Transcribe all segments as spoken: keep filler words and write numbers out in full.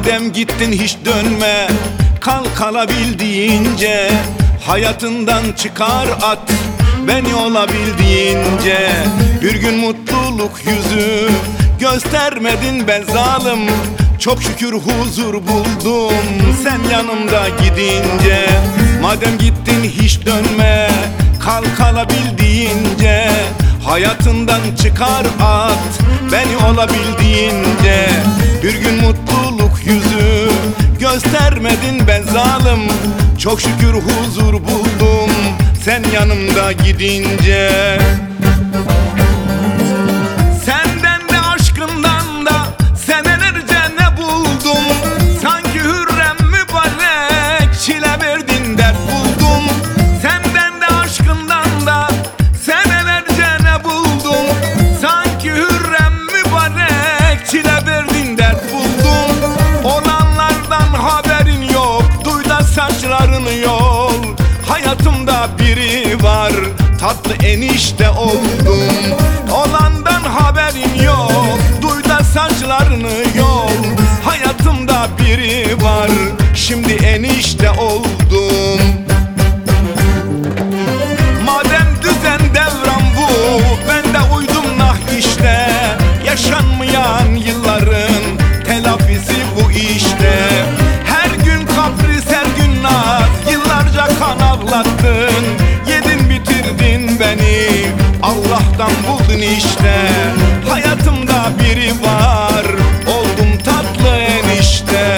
Madem gittin hiç dönme, kal kalabildiğince. Hayatından çıkar at beni olabildiğince. Bir gün mutluluk yüzü göstermedin be zalim. Çok şükür huzur buldum sen yanımda gidince. Madem gittin hiç dönme, kal kalabildiğince. Hayatından çıkar at beni olabildiğince. Bir gün mutluluk yüzü göstermedin be zalim. Çok şükür huzur buldum sen yanımda gidince. Senden de aşkından da senelerce ne buldum. Sanki Hürrem mübarek çile verdin dert buldum. Senden de aşkından da senelerce ne buldum. Sanki Hürrem mübarek çile verdin dert buldum. Olanlardan haberin yok, duy da saçlarını yol. Hayatımda biri var, tatlı enişte oldum. Olandan haberin yok, duy da saçlarını yol. Hayatımda biri var, şimdi enişte oldum. Madem düzen devran bu, ben de uydum nah işte. Yaşanmayan yılların telafisi bu işte. Her gün kapris, her gün naz, yıllarca kan ağlattın. Yedin bitirdin beni, Allah'tan buldun işte. Hayatımda biri var, oldum tatlı enişte.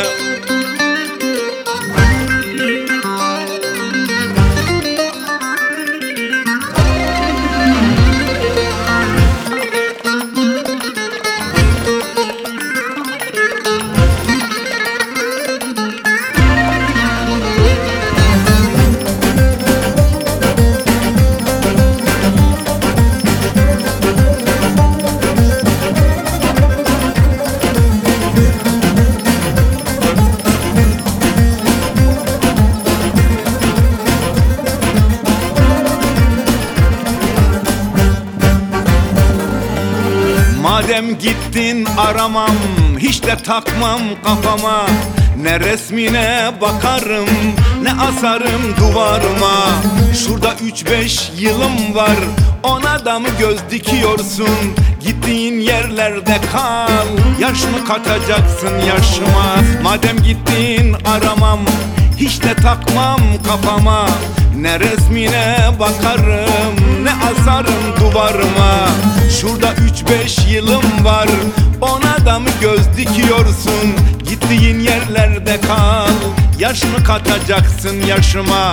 Madem gittin aramam, hiç de takmam kafama. Ne resmine bakarım, ne asarım duvarıma. Şurada üç beş yılım var, ona da mı göz dikiyorsun? Gittiğin yerlerde kal, yaş mı katacaksın yaşıma? Madem gittin aramam, hiç de takmam kafama. Ne resmine bakarım, ne asarım duvarıma. Şurada üç beş yılım var, ona da mı göz dikiyorsun? Gittiğin yerlerde kal, yaş mı katacaksın yaşıma?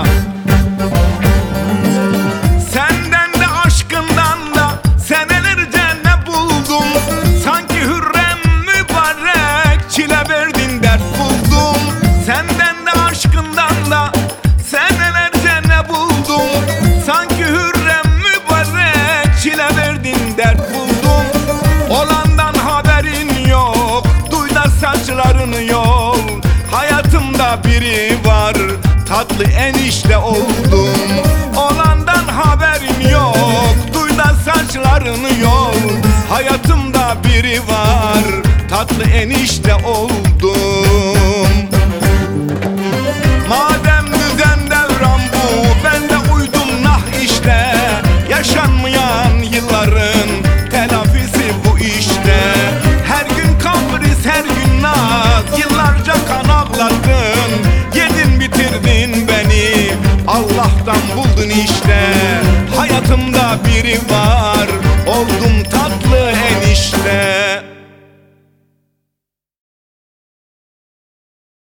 Senden de aşkından da senelerce ne buldum. Sanki Hürrem mübarek çile verdin dert buldum. Senden de aşkından da senelerce ne buldum. Sanki Hürrem mübarek çile verdin dert buldum. Olandan haberin yok, duy da saçlarını yol. Hayatımda biri var, tatlı enişte oldum. Olandan haberin yok, duy da saçlarını yol. Hayatımda biri var, tatlı enişte oldum. Madem düzen devran bu, ben de uydum nah işte. Yaşanmayan yılların telafisi bu işte. Her gün kapris, her gün naz, yıllarca kan ağlattın. Yedin bitirdin beni, Allah'tan buldun işte. Hayatımda biri var,